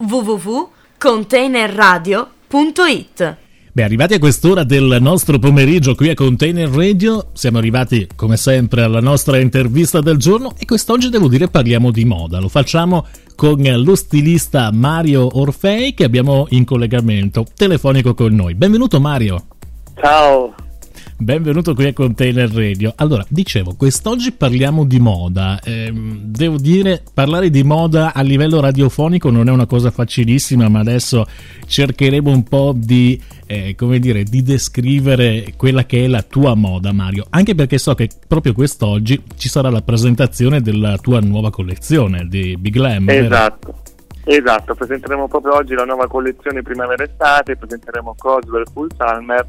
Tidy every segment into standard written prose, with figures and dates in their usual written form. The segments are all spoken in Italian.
www.containerradio.it. Beh, arrivati a quest'ora del nostro pomeriggio qui a Container Radio, siamo arrivati come sempre alla nostra intervista del giorno e quest'oggi devo dire parliamo di moda. Lo facciamo con lo stilista Mario Orfei che abbiamo in collegamento telefonico con noi. Benvenuto Mario. Ciao. Benvenuto qui a Container Radio. Allora, dicevo, quest'oggi parliamo di moda. Devo dire, parlare di moda a livello radiofonico non è una cosa facilissima, ma adesso cercheremo un po' di, di descrivere quella che è la tua moda, Mario. Anche perché so che proprio quest'oggi ci sarà la presentazione della tua nuova collezione di Big Glam. Esatto, presenteremo proprio oggi la nuova collezione primavera-estate, presenteremo Coswell Full Summer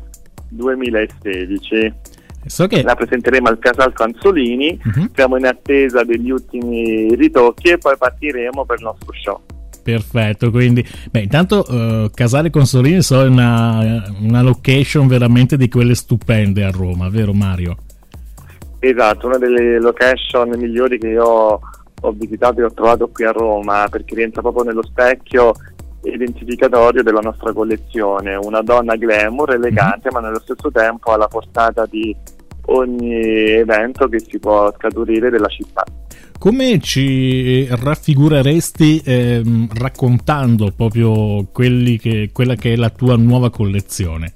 2016. So che la presenteremo al Casal Canzolini. Siamo in attesa degli ultimi ritocchi e poi partiremo per il nostro show. Perfetto, quindi intanto Casale Consolini è una location veramente di quelle stupende a Roma, vero Mario? Esatto, una delle location migliori che io ho visitato e ho trovato qui a Roma, perché rientra proprio nello specchio identificatorio della nostra collezione, una donna glamour, elegante, ma nello stesso tempo alla portata di ogni evento che si può scaturire della città. Come ci raffigureresti raccontando proprio quella che è la tua nuova collezione?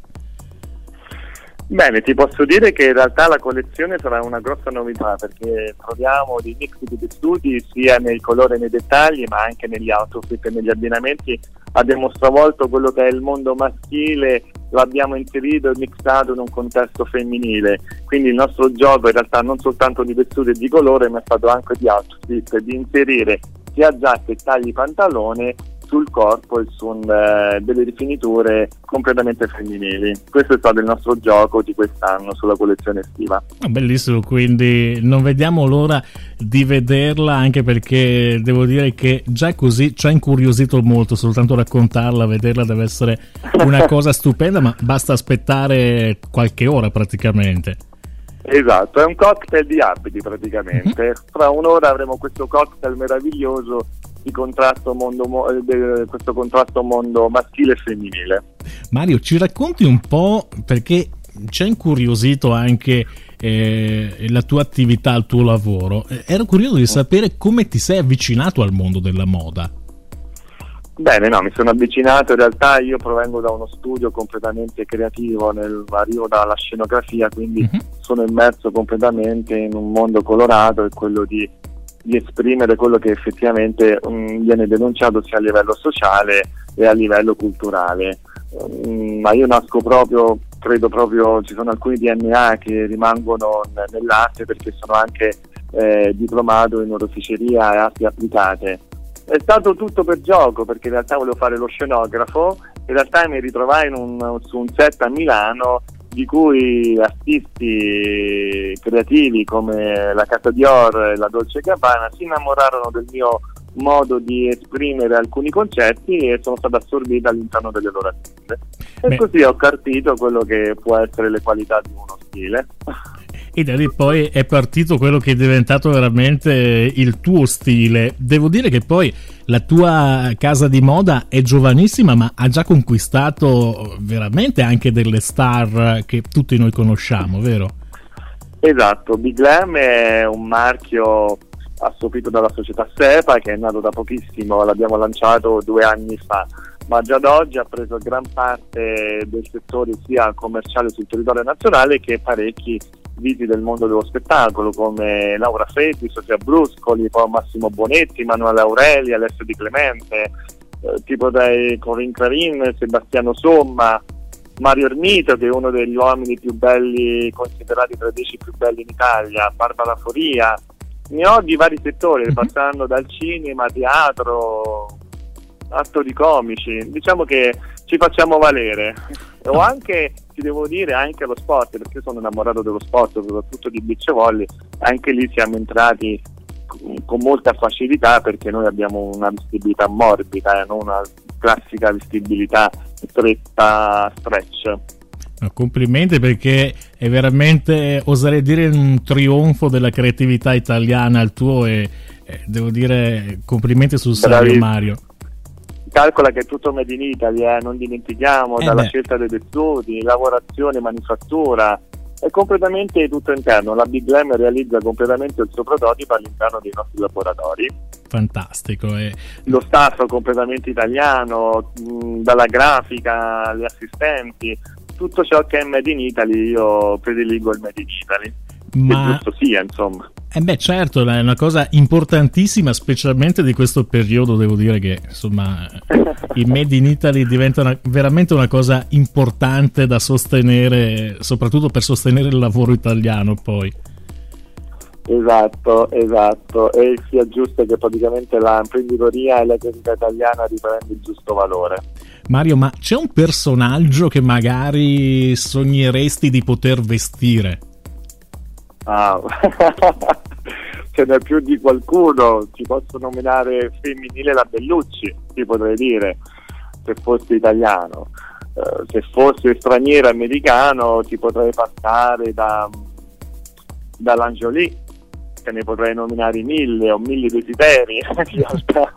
Bene, ti posso dire che in realtà la collezione sarà una grossa novità, perché troviamo dei mix di tessuti sia nei colori e nei dettagli, ma anche negli outfit e negli abbinamenti. Abbiamo stravolto quello che è il mondo maschile, lo abbiamo inserito e mixato in un contesto femminile, quindi il nostro gioco in realtà non soltanto di tessuti e di colore, ma è stato anche di outfit, di inserire sia giacche che tagli pantalone sul corpo e su delle rifiniture completamente femminili. Questo è stato il nostro gioco di quest'anno sulla collezione estiva. Bellissimo, quindi non vediamo l'ora di vederla, anche perché devo dire che già così ci ha incuriosito molto, soltanto raccontarla, vederla deve essere una cosa stupenda, ma basta aspettare qualche ora praticamente. Esatto, è un cocktail di abiti praticamente. Fra un'ora avremo questo cocktail meraviglioso di contrasto questo contrasto mondo maschile e femminile. Mario, ci racconti un po', perché ci ha incuriosito anche la tua attività, il tuo lavoro. Ero curioso di sapere come ti sei avvicinato al mondo della moda. Bene, mi sono avvicinato, in realtà io provengo da uno studio completamente creativo, arrivo dalla scenografia, quindi sono immerso completamente in un mondo colorato e quello di esprimere quello che effettivamente viene denunciato sia a livello sociale e a livello culturale. Ma io nasco credo proprio, ci sono alcuni DNA che rimangono nell'arte, perché sono anche diplomato in oreficeria e arti applicate. È stato tutto per gioco, perché in realtà volevo fare lo scenografo, in realtà mi ritrovai su un set a Milano di cui artisti creativi come la Casa Dior e la Dolce Gabbana si innamorarono del mio modo di esprimere alcuni concetti e sono stato assorbito all'interno delle loro aziende. E così ho carpito quello che può essere le qualità di uno stile. E da lì poi è partito quello che è diventato veramente il tuo stile. Devo dire che poi la tua casa di moda è giovanissima, ma ha già conquistato veramente anche delle star che tutti noi conosciamo, vero? Esatto, Big Glam è un marchio assorbito dalla società SEPA, che è nato da pochissimo, l'abbiamo lanciato 2 anni fa, ma già da oggi ha preso gran parte del settore sia commerciale sul territorio nazionale che parecchi viti del mondo dello spettacolo, come Laura Freddi, Sofia Bruscoli, poi Massimo Bonetti, Manuela Aureli, Alessio Di Clemente, tipo dai Corinne Clarin, Sebastiano Somma, Mario Ermito, che è uno degli uomini più belli, considerati tra i 10 più belli in Italia, Barbara Foria. Ne ho di vari settori, passando dal cinema, teatro, attori comici. Diciamo che ci facciamo valere. O anche, ti devo dire, anche lo sport, perché sono innamorato dello sport, soprattutto di beach volley. Anche lì siamo entrati con molta facilità, perché noi abbiamo una vestibilità morbida, non una classica vestibilità stretta stretch. Complimenti, perché è veramente, oserei dire, un trionfo della creatività italiana il tuo, e devo dire complimenti sul serio, Mario. calcola che è tutto made in Italy, non dimentichiamo, dalla scelta dei tessuti, lavorazione, manifattura, è completamente tutto interno. La Big Glam realizza completamente il suo prototipo all'interno dei nostri laboratori. Fantastico. Lo staff è completamente italiano, dalla grafica agli assistenti, tutto ciò che è made in Italy. Io prediligo il made in Italy, che giusto sia, insomma. Certo, è una cosa importantissima, specialmente di questo periodo. Devo dire che insomma il Made in Italy diventa veramente una cosa importante da sostenere, soprattutto per sostenere il lavoro italiano poi. Esatto, e sia giusto che praticamente l'imprenditoria e la crescita italiana riprende il giusto valore. Mario, ma c'è un personaggio che magari sogneresti di poter vestire? Ce n'è più di qualcuno. Ti posso nominare femminile la Bellucci, ti potrei dire, se fossi italiano. Se fossi straniero americano ti potrei passare dall'Angiolì, che ne potrei nominare 1000 o 1000 desideri in realtà.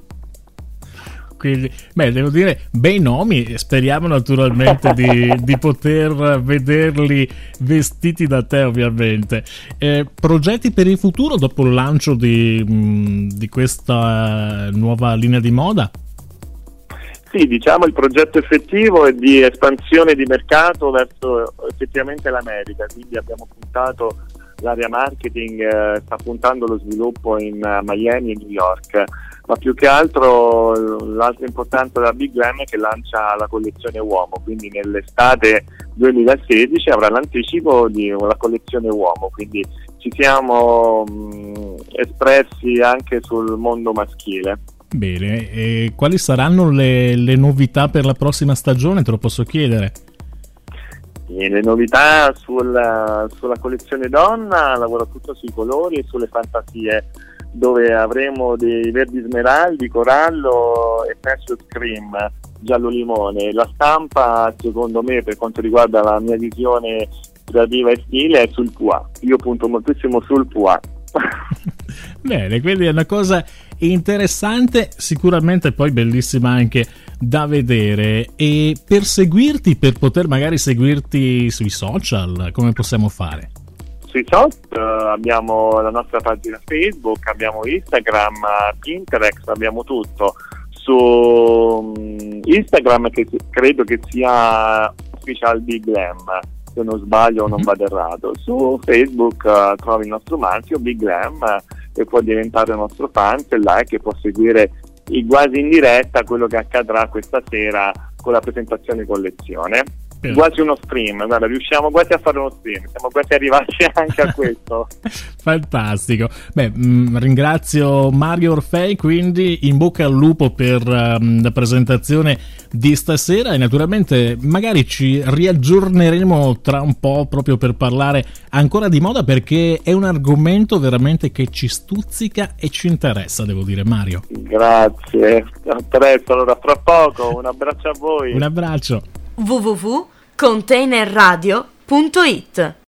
Quindi, devo dire, bei nomi. Speriamo naturalmente di poter vederli vestiti da te, ovviamente. Progetti per il futuro dopo il lancio di questa nuova linea di moda? Sì, diciamo il progetto effettivo è di espansione di mercato verso effettivamente l'America, quindi abbiamo puntato, l'area marketing sta puntando lo sviluppo in Miami e New York. Ma più che altro l'altra importanza della Big Glam è che lancia la collezione uomo, quindi nell'estate 2016 avrà l'anticipo di una collezione uomo, quindi ci siamo espressi anche sul mondo maschile. Bene, e quali saranno le novità per la prossima stagione, te lo posso chiedere? Le novità sulla collezione donna, lavoro tutto sui colori e sulle fantasie, dove avremo dei verdi smeraldi, corallo e precious cream, giallo limone. La stampa, secondo me, per quanto riguarda la mia visione creativa e stile, è sul pois. Io punto moltissimo sul pois. Bene, quindi è una cosa interessante, sicuramente poi bellissima anche da vedere. E per poter magari seguirti sui social, come possiamo fare? Sui social abbiamo la nostra pagina Facebook, abbiamo Instagram, Pinterest, abbiamo tutto. Su Instagram, che credo che sia Official Big Glam, se non sbaglio o non vado errato. Su Facebook trovi il nostro marchio Big Glam e può diventare il nostro fan, e like, e può seguire quasi in diretta quello che accadrà questa sera con la presentazione collezione. Quasi uno stream, guarda, riusciamo quasi a fare uno stream, siamo quasi arrivati anche a questo. Fantastico. Ringrazio Mario Orfei, quindi in bocca al lupo per la presentazione di stasera, e naturalmente magari ci riaggiorneremo tra un po' proprio per parlare ancora di moda, perché è un argomento veramente che ci stuzzica e ci interessa, devo dire, Mario. Grazie, presto, allora fra poco, un abbraccio a voi. Un abbraccio. www.containerradio.it